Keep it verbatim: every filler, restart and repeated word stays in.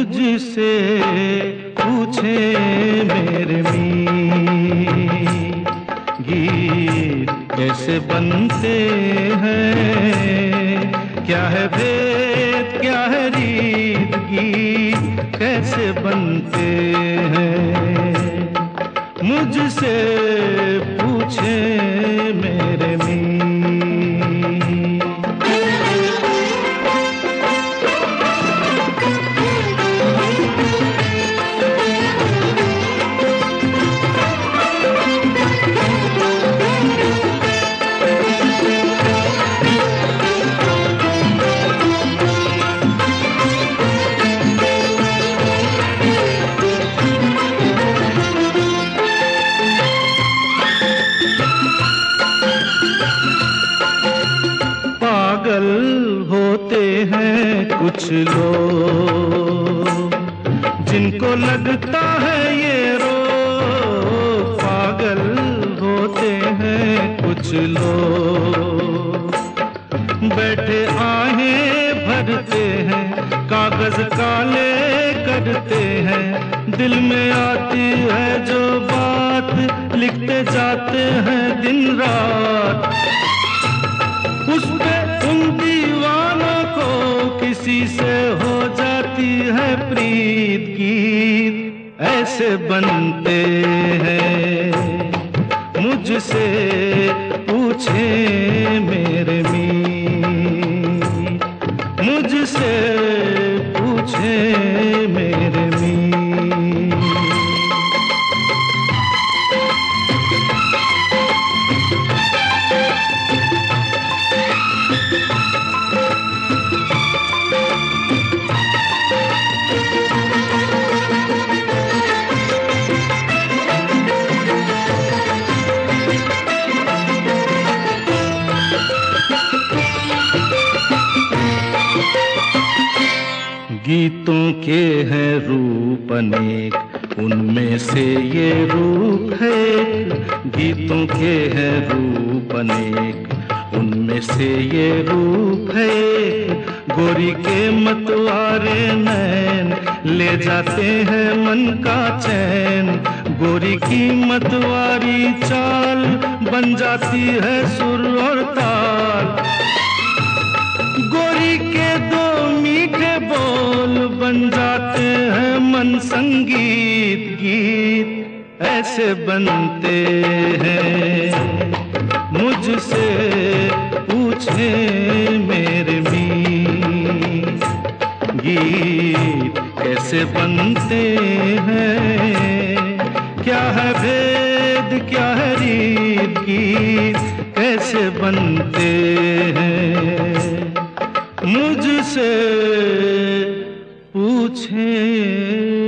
मुझसे पूछे मेरे मीत, गीत कैसे बनते हैं, क्या है भेद क्या है रीत, गीत कैसे बनते हैं, मुझसे पूछे मेरे मीत। पागल होते हैं कुछ लोग, जिनको लगता है ये रोग, पागल होते हैं कुछ लोग, बैठे आहें भरते हैं, कागज काले करते हैं, दिल में आती है जो बात लिखते जाते हैं दिन रात, उस पे उन दीवानों को किसी से हो जाती है प्रीत, गीत ऐसे बनते हैं, मुझसे पूछे मेरे मीत, मुझसे पूछे मेरे मीत। गीतों के हैं रूप अनेक, उनमें से ये रूप है, गीतों के हैं रूप अनेक, उनमें से ये रूप है, गोरी के मतवारे नैन ले जाते हैं मन का चैन, गोरी की मतवारी चाल बन जाती है सुर और ताल, गोरी के दो मीठे बोल बन जाते हैं मन संगीत, गीत ऐसे बनते हैं, मुझसे पूछे मेरे मीत, गीत कैसे बनते हैं, क्या है भेद क्या है रीत, गीत कैसे बनते हैं, मुझसे पूछे